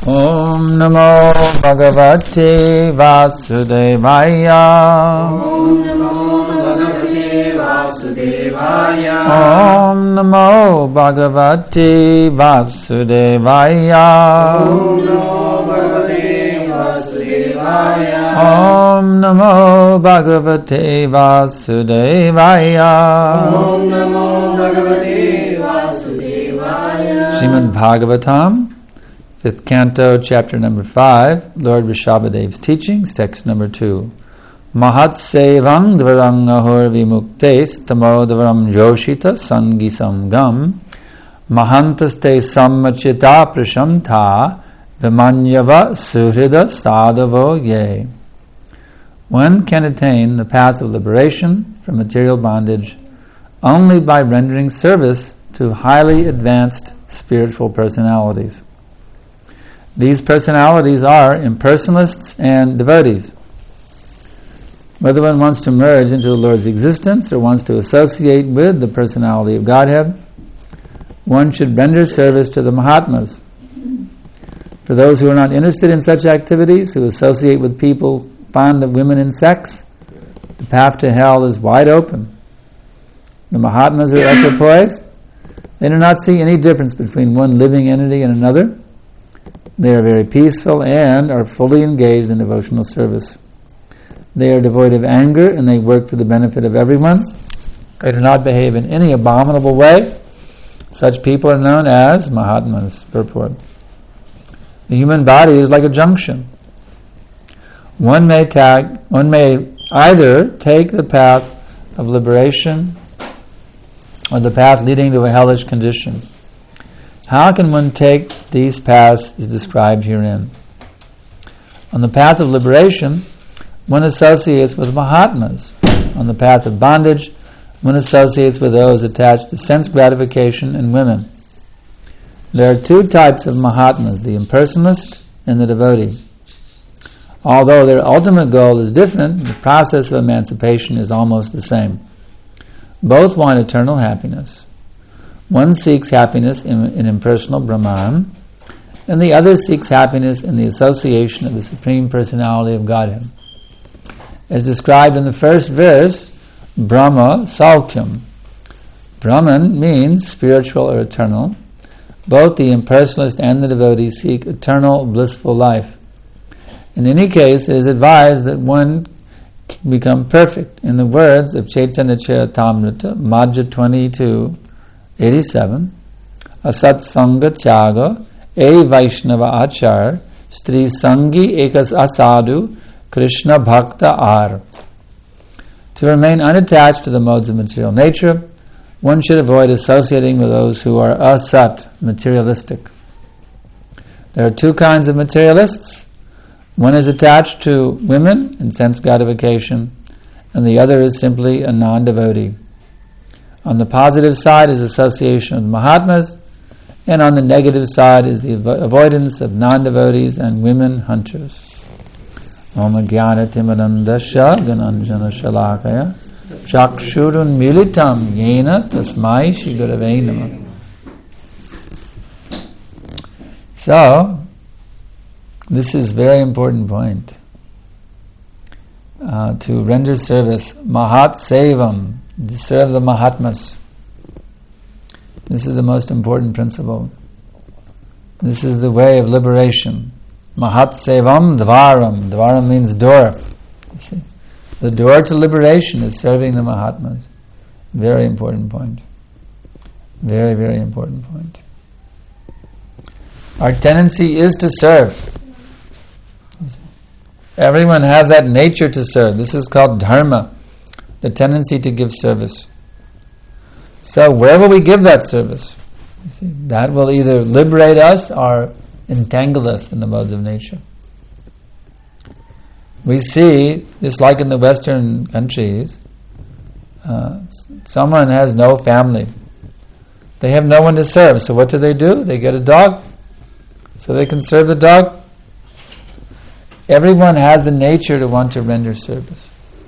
Om Namo Bhagavate Vasudevaya. Om Namo Bhagavate Vasudevaya. Om Namo Bhagavate Vasudevaya. Om Namo Bhagavate Vasudevaya. Om Namo Bhagavate Vasudevaya. Om Namo Bhagavate Vasudevaya. Srimad Bhagavatam, 5th Canto, Chapter number 5, Lord Rishabhadev's teachings, text number 2. Mahat sevang dvarang ahur vimuktes tamodvaram joshita sangi samgam mahantaste sammachita prashamta vimanyava suhrida sadhavo ye. One can attain the path of liberation from material bondage only by rendering service to highly advanced spiritual personalities. These personalities are impersonalists and devotees. Whether one wants to merge into the Lord's existence or wants to associate with the personality of Godhead, one should render service to the Mahatmas. For those who are not interested in such activities, who associate with people fond of women and sex, the path to hell is wide open. The Mahatmas are equipoised. They do not see any difference between one living entity and another. They are very peaceful and are fully engaged in devotional service. They are devoid of anger and they work for the benefit of everyone. They do not behave in any abominable way. Such people are known as Mahatmas. Purport. The human body is like a junction. One may either take the path of liberation or the path leading to a hellish condition. How can one take these paths is described herein. On the path of liberation, one associates with Mahatmas. On the path of bondage, one associates with those attached to sense gratification and women. There are two types of Mahatmas, the impersonalist and the devotee. Although their ultimate goal is different, the process of emancipation is almost the same. Both want eternal happiness. One seeks happiness in impersonal Brahman, and the other seeks happiness in the association of the Supreme Personality of Godhead. As described in the first verse, Brahma Saukyam. Brahman means spiritual or eternal. Both the impersonalist and the devotee seek eternal, blissful life. In any case, it is advised that one become perfect. In the words of Chaitanya Charitamrita, Madhya 22:87, Asat Sangha Tyaga, E Vaishnava Achar, Stri Sangi Ekas Asadu, Krishna Bhakta Ar. To remain unattached to the modes of material nature, one should avoid associating with those who are asat, materialistic. There are two kinds of materialists. One is attached to women and sense gratification, and the other is simply a non-devotee. On the positive side is association with Mahatmas, and on the negative side is the avoidance of non-devotees and women hunters. Om Jnana Timirandasya Gananjana Shalakaya Chakshurun Militam Yena Tasmai Shri Gurave Namah. So, this is a very important point. To render service, Mahat Sevam, to serve the Mahatmas. This is the most important principle. This is the way of liberation. Mahat Sevam Dvaram. Dvaram means door. You see? The door to liberation is serving the Mahatmas. Very important point. Very, very important point. Our tendency is to serve. Everyone has that nature to serve. This is called dharma, the tendency to give service. So where will we give that service? You see, that will either liberate us or entangle us in the modes of nature. We see, just like in the Western countries, someone has no family. They have no one to serve. So what do? They get a dog, so they can serve the dog. Everyone has the nature to want to render service.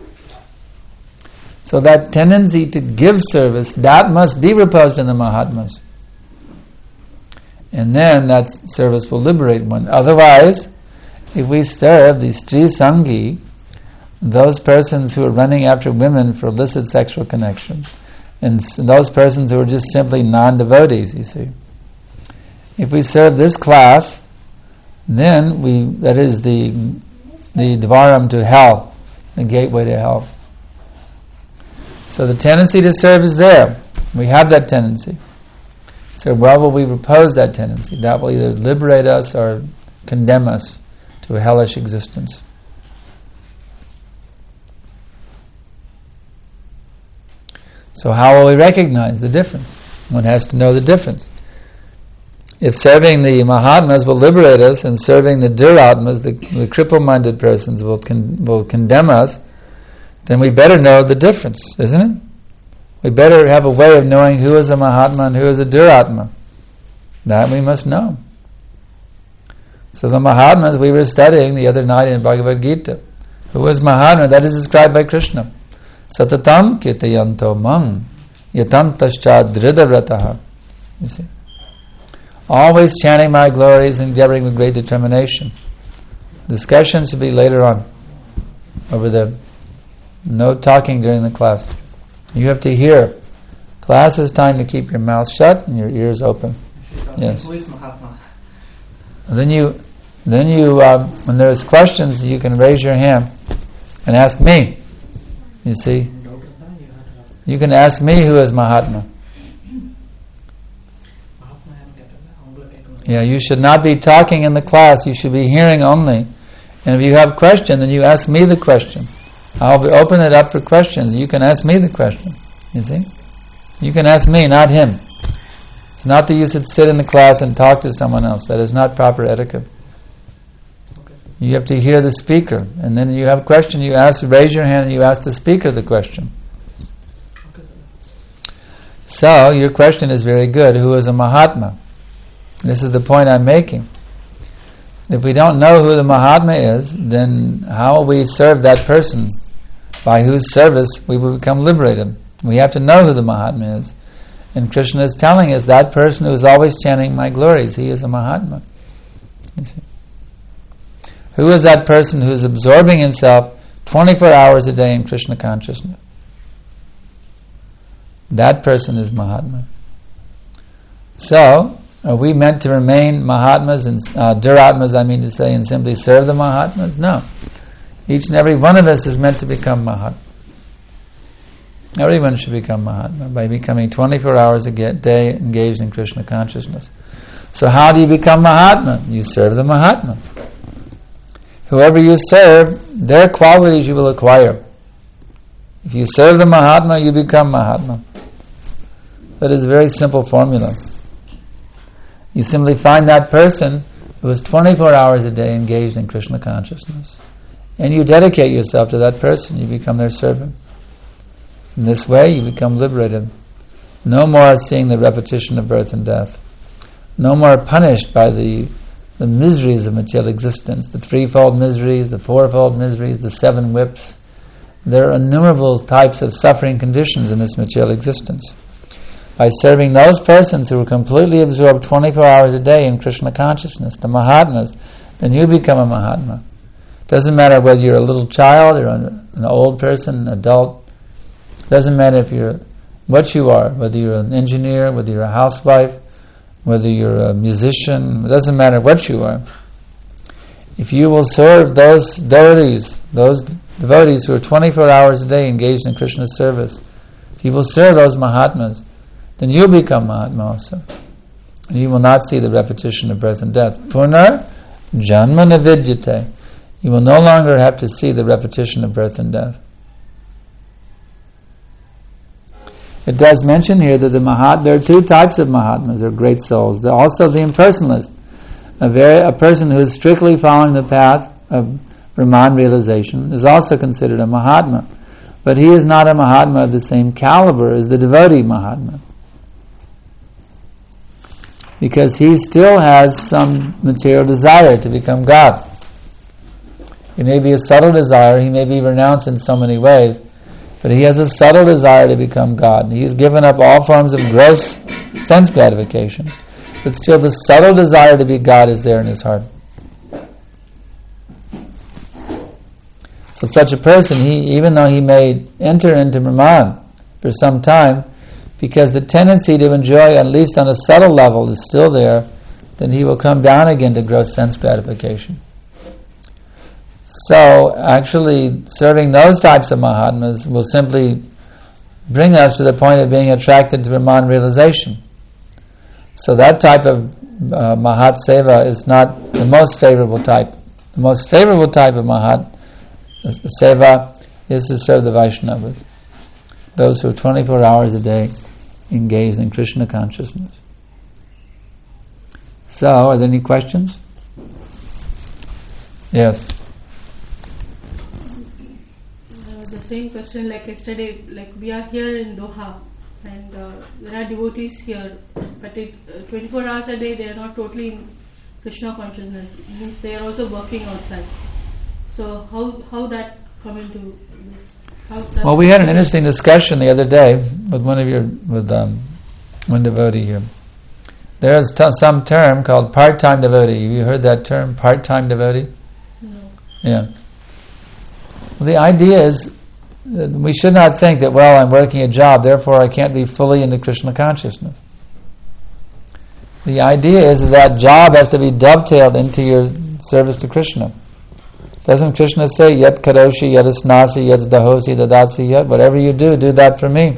So that tendency to give service, that must be reposed in the Mahatmas. And then that service will liberate one. Otherwise, if we serve the Stri Sangi, those persons who are running after women for illicit sexual connection, and those persons who are just simply non-devotees, you see. If we serve this class, then that is the dvaram to hell, the gateway to hell. So the tendency to serve is there. We have that tendency. So where will we repose that tendency? That will either liberate us or condemn us to a hellish existence. So how will we recognize the difference? One has to know the difference. If serving the Mahatmas will liberate us, and serving the Duratmas, the cripple-minded persons, will condemn us, then we better know the difference, isn't it? We better have a way of knowing who is a Mahatma and who is a Duratma. That we must know. So the Mahatmas we were studying the other night in Bhagavad Gita. Who is Mahatma? That is described by Krishna. Satatam kitayanto mang yatantascha dhridavrataha. You see? Always chanting my glories and endeavoring with great determination. Discussion should be later on. Over there. No talking during the class. You have to hear. Class is time to keep your mouth shut and your ears open. Yes. Who is Mahatma? And then you, when there's questions, you can raise your hand and ask me. You see, you can ask me who is Mahatma. Yeah, you should not be talking in the class. You should be hearing only. And if you have a question, then you ask me the question. I'll open it up for questions. You can ask me the question. You see? You can ask me, not him. It's not that you should sit in the class and talk to someone else. That is not proper etiquette. You have to hear the speaker. And then you have a question, you raise your hand and you ask the speaker the question. So, your question is very good. Who is a Mahatma? This is the point I'm making. If we don't know who the Mahatma is, then how will we serve that person by whose service we will become liberated? We have to know who the Mahatma is. And Krishna is telling us that person who is always chanting my glories, he is a Mahatma. You see? Who is that person who is absorbing himself 24 hours a day in Krishna consciousness? That person is Mahatma. So, are we meant to remain Mahatmas and Duratmas, I mean to say, and simply serve the Mahatmas? No. Each and every one of us is meant to become Mahatma. Everyone should become Mahatma by becoming 24 hours a day engaged in Krishna consciousness. So how do you become Mahatma? You serve the Mahatma. Whoever you serve, their qualities you will acquire. If you serve the Mahatma, you become Mahatma. That is a very simple formula. You simply find that person who is 24 hours a day engaged in Krishna consciousness. And you dedicate yourself to that person, you become their servant. In this way, you become liberated. No more seeing the repetition of birth and death. No more punished by the miseries of material existence, the threefold miseries, the fourfold miseries, the 7 whips. There are innumerable types of suffering conditions in this material existence. By serving those persons who are completely absorbed 24 hours a day in Krishna consciousness, the Mahatmas, then you become a Mahatma. It doesn't matter whether you're a little child or an old person, an adult. It doesn't matter if you're what you are, whether you're an engineer, whether you're a housewife, whether you're a musician. It doesn't matter what you are. If you will serve those devotees who are 24 hours a day engaged in Krishna's service, if you will serve those Mahatmas, then you'll become Mahatma also. And you will not see the repetition of birth and death. Punar janma na vidyate. You will no longer have to see the repetition of birth and death. It does mention here that there are 2 types of Mahatmas, or great souls. There are also the impersonalist, a person who is strictly following the path of Brahman realization is also considered a Mahatma. But he is not a Mahatma of the same caliber as the devotee Mahatma. Because he still has some material desire to become God. It may be a subtle desire, he may be renounced in so many ways, but he has a subtle desire to become God. He has given up all forms of gross sense gratification. but still the subtle desire to be God is there in his heart. So such a person, even though he may enter into Brahman for some time, because the tendency to enjoy, at least on a subtle level, is still there, then he will come down again to gross sense gratification. So, actually, serving those types of Mahatmas will simply bring us to the point of being attracted to Brahman realization. So that type of Mahat Seva is not the most favorable type. The most favorable type of Mahat Seva is to serve the Vaishnavas, those who are 24 hours a day engaged in Krishna consciousness. So, are there any questions? Yes. The same question like yesterday, like we are here in Doha and there are devotees here, but 24 hours a day they are not totally in Krishna consciousness. It means they are also working outside. So how that come into this? Well, we had an interesting discussion the other day with one devotee here. There is some term called part-time devotee. Have you heard that term, part-time devotee? No. Yeah. Well, the idea is that we should not think that, well, I'm working a job, therefore I can't be fully into Krishna consciousness. The idea is that job has to be dovetailed into your service to Krishna. Doesn't Krishna say, Yat karoshi, yat asnasi, yat dahosi, dadatsi, yat? Whatever you do that for me.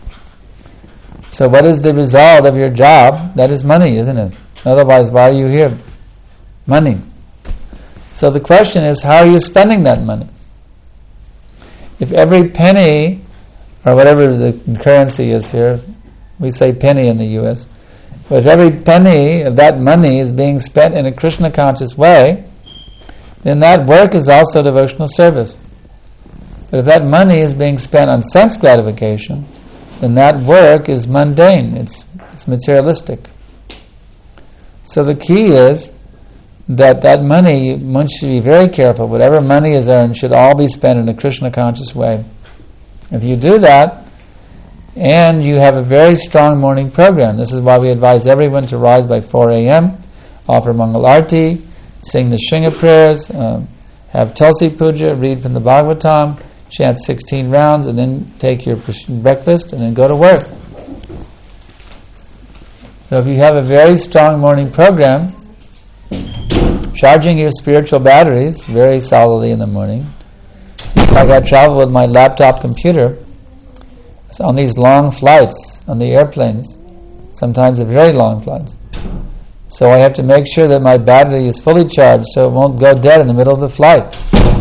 So what is the result of your job? That is money, isn't it? Otherwise, why are you here? Money. So the question is, how are you spending that money? If every penny, or whatever the currency is here, we say penny in the U.S., but if every penny of that money is being spent in a Krishna conscious way, then that work is also devotional service. But if that money is being spent on sense gratification, then that work is mundane, it's materialistic. So the key is that money, one should be very careful. Whatever money is earned should all be spent in a Krishna conscious way. If you do that, and you have a very strong morning program, this is why we advise everyone to rise by 4 a.m., offer Mangal Arti, sing the Shringa prayers, have Tulsi Puja, read from the Bhagavatam, chant 16 rounds, and then take your breakfast, and then go to work. So if you have a very strong morning program, charging your spiritual batteries very solidly in the morning. Like I travel with my laptop computer so on these long flights, on the airplanes, sometimes very long flights. So I have to make sure that my battery is fully charged so it won't go dead in the middle of the flight.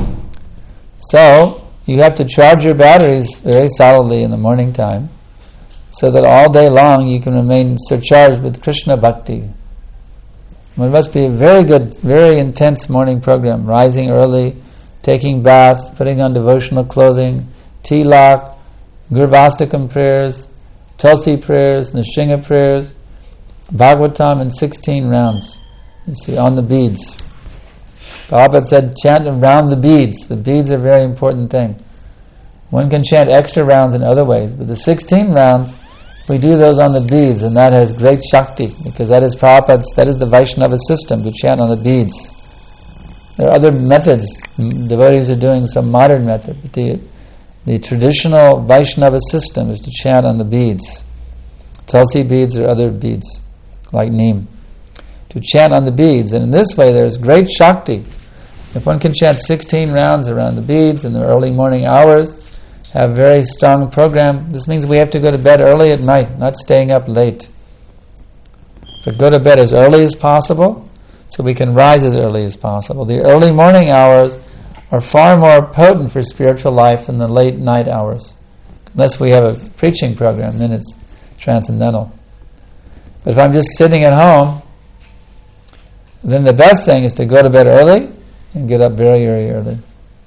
So you have to charge your batteries very solidly in the morning time so that all day long you can remain surcharged with Krishna Bhakti. It must be a very good, very intense morning program, rising early, taking baths, putting on devotional clothing, tilak, Gurvastakam prayers, Tulsi prayers, Nrsimha prayers, Bhagavatam in 16 rounds. You see, on the beads. Prabhupada said, chant around the beads. The beads are a very important thing. One can chant extra rounds in other ways, but the 16 rounds, we do those on the beads, and that has great Shakti, because that is Prabhupada's, that is the Vaishnava system, to chant on the beads. There are other methods. Devotees are doing some modern method, but the traditional Vaishnava system is to chant on the beads. Tulsi beads or other beads, like neem. To chant on the beads, and in this way there is great Shakti. If one can chant 16 rounds around the beads in the early morning hours, have a very strong program, this means we have to go to bed early at night, not staying up late. But go to bed as early as possible, so we can rise as early as possible. The early morning hours are far more potent for spiritual life than the late night hours. Unless we have a preaching program, then it's transcendental. But if I'm just sitting at home, then the best thing is to go to bed early and get up very, very early.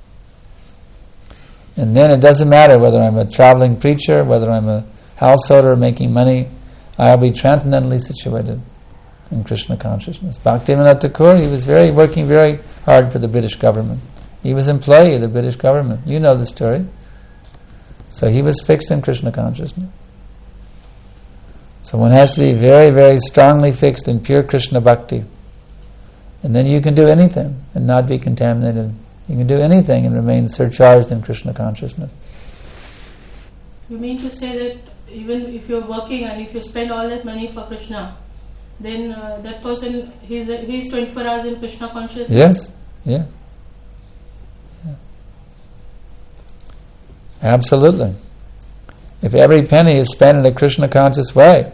And then it doesn't matter whether I'm a traveling preacher, whether I'm a householder making money, I'll be transcendently situated in Krishna consciousness. Bhaktivinoda Thakur, he was working very hard for the British government. He was employee of the British government. You know the story. So he was fixed in Krishna consciousness. So one has to be very, very strongly fixed in pure Krishna bhakti. And then you can do anything and not be contaminated. You can do anything and remain surcharged in Krishna consciousness. You mean to say that even if you're working and if you spend all that money for Krishna, then that person, he's 24 hours in Krishna consciousness? Yes, yeah. Absolutely. If every penny is spent in a Krishna conscious way,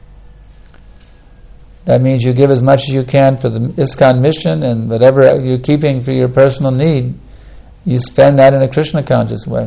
that means you give as much as you can for the ISKCON mission, and whatever you're keeping for your personal need, you spend that in a Krishna conscious way.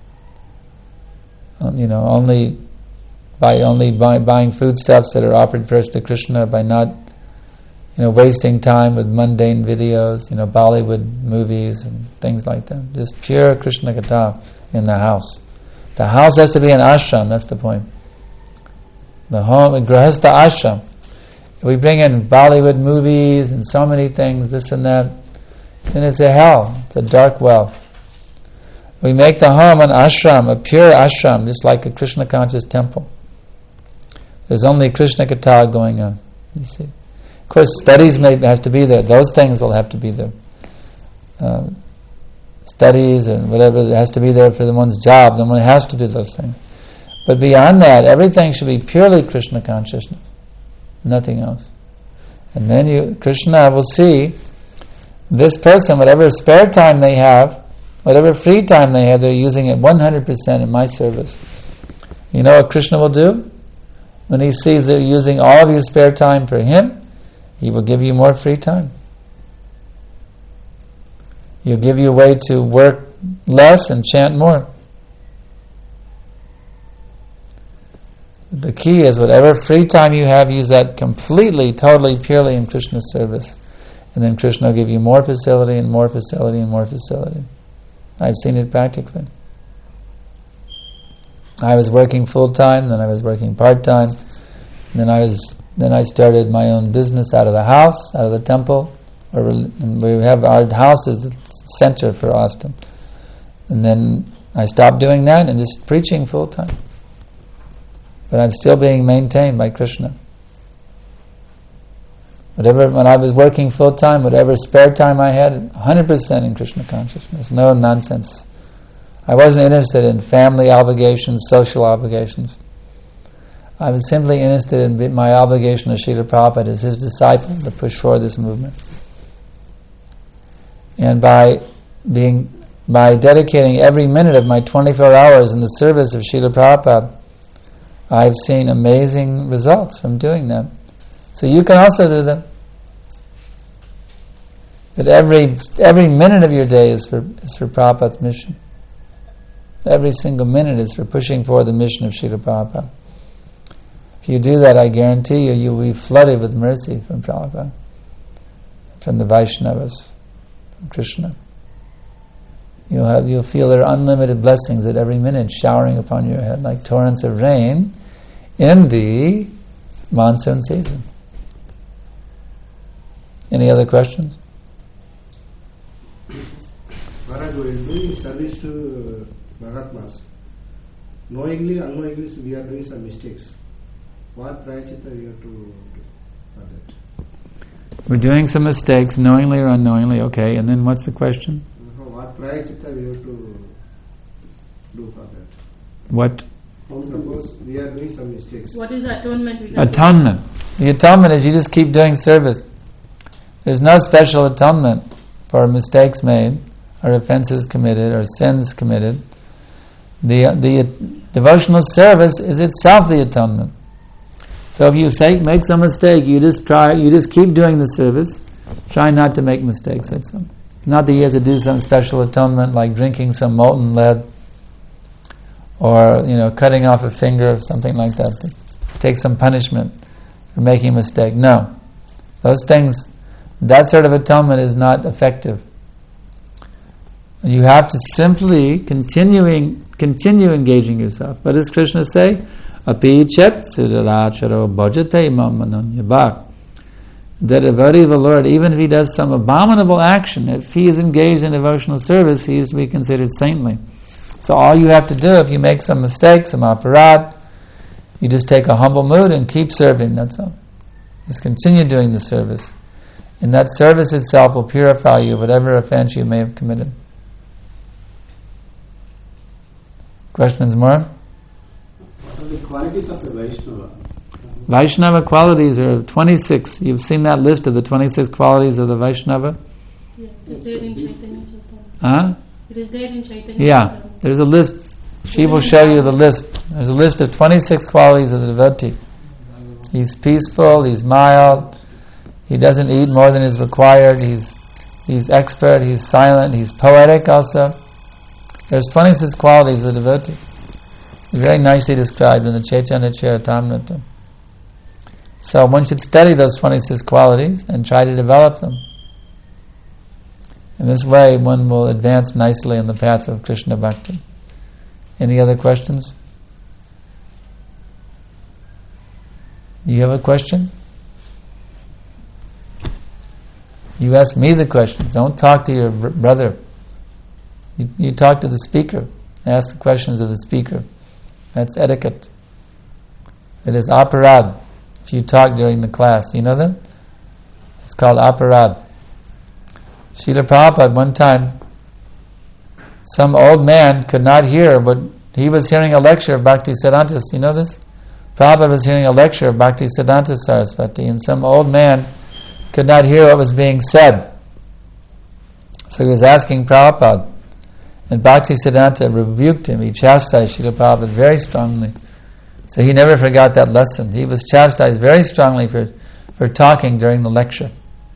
Only buying foodstuffs that are offered first to Krishna, by not wasting time with mundane videos, Bollywood movies and things like that. Just pure Krishna Katha in the house. The house has to be an ashram, that's the point. The home, a grahastha ashram. If we bring in Bollywood movies and so many things, this and that, then it's a hell, it's a dark well. We make the home an ashram, a pure ashram, just like a Krishna conscious temple. There's only Krishna Katha going on, you see. Of course, studies have to be there. Those things will have to be there. Studies and whatever has to be there for the one's job. Then one has to do those things. But beyond that, everything should be purely Krishna consciousness, nothing else. And then Krishna will see this person, whatever spare time they have, whatever free time they have, they're using it 100% in my service. You know what Krishna will do? When he sees they're using all of your spare time for him, he will give you more free time. He'll give you a way to work less and chant more. The key is whatever free time you have, use that completely, totally, purely in Krishna's service. And then Krishna will give you more facility and more facility and more facility. I've seen it practically. I was working full-time, then I was working part-time, then I started my own business out of the house, out of the temple. And we have our house as the center for Austin. And then I stopped doing that and just preaching full-time. But I'm still being maintained by Krishna. When I was working full-time, whatever spare time I had, 100% in Krishna consciousness, no nonsense. I wasn't interested in family obligations, social obligations. I was simply interested in my obligation to Srila Prabhupada as his disciple to push forward this movement. And by dedicating every minute of my 24 hours in the service of Srila Prabhupada, I've seen amazing results from doing that. So you can also do that. That every minute of your day is for Prabhupada's mission. Every single minute is for pushing forward the mission of Srila Prabhupada. If you do that, I guarantee you will be flooded with mercy from Prabhupada, from the Vaishnavas, from Krishna. You'll feel their unlimited blessings at every minute showering upon your head like torrents of rain in the monsoon season. Any other questions? Maharaj, we are doing service to Mahatmas. Knowingly, unknowingly, we are doing some mistakes. What prayachita we have to do for that? We're doing some mistakes, knowingly or unknowingly, okay, and then what's the question? What prayachita we have to do for that? What? Suppose we are doing some mistakes. What is the atonement we can Atonement. The atonement is you just keep doing service. There's no special atonement for mistakes made, or offenses committed, or sins committed. The devotional service is itself the atonement. So if you make some mistake, you just keep doing the service. Try not to make mistakes. That's all. Not that you have to do some special atonement like drinking some molten lead, or cutting off a finger or something like that. To take some punishment for making a mistake. No, those things, that sort of atonement is not effective. You have to simply continue engaging yourself. What does Krishna say? Api chet siddharacharo bhajate mamananyabhak. The devotee of the Lord, even if he does some abominable action, if he is engaged in devotional service, he is to be considered saintly. So all you have to do, if you make some mistake, some aparad, You just take a humble mood and keep serving, that's all. Just continue doing the service. And that service itself will purify you of whatever offense you may have committed. Questions more? What are the qualities of the Vaishnava? Vaishnava qualities are 26. You've seen that list of the 26 qualities of the Vaishnava? Yeah, it is there in Chaitanya Chaitanya. Huh? It is there in Chaitanya. Yeah, there's a list. She will show you the list. There's a list of 26 qualities of the devotee. He's peaceful, he's mild, he doesn't eat more than is required, he's expert, he's silent, he's poetic also. There's 26 qualities of the devotee. Very nicely described in the Chaitanya Charitamrita. So one should study those 26 qualities and try to develop them. In this way one will advance nicely in the path of Krishna Bhakti. Any other questions? You have a question? You ask me the questions. Don't talk to your brother. You talk to the speaker. Ask the questions of the speaker. That's etiquette. It is aparad if you talk during the class. You know that? It's called aparad. Srila Prabhupada, one time, some old man could not hear, but he was hearing a lecture of Bhaktisiddhanta. You know this? Prabhupada was hearing a lecture of Bhaktisiddhanta Saraswati, and some old man could not hear what was being said. So he was asking Prabhupada, and Bhaktisiddhanta rebuked him. He chastised Srila Prabhupada very strongly. So he never forgot that lesson. He was chastised very strongly for talking during the lecture.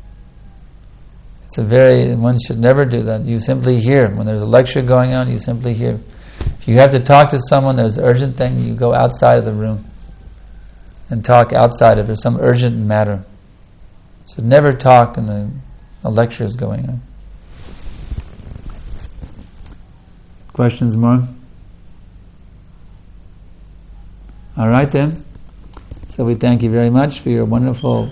One should never do that. You simply hear. When there's a lecture going on, you simply hear. If you have to talk to someone, there's an urgent thing, you go outside of the room and talk outside if there's some urgent matter. So never talk when a lecture is going on. Questions more? All right then. So we thank you very much for your wonderful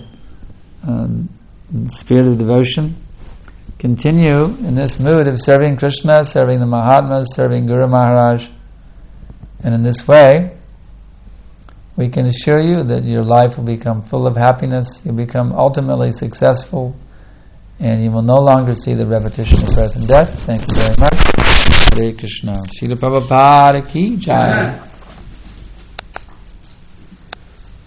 spirit of devotion. Continue in this mood of serving Krishna, serving the Mahatmas, serving Guru Maharaj. And in this way, we can assure you that your life will become full of happiness, you'll become ultimately successful, and you will no longer see the repetition of birth and death. Thank you very much. Hare Krishna. Srila Prabhupada ki jai.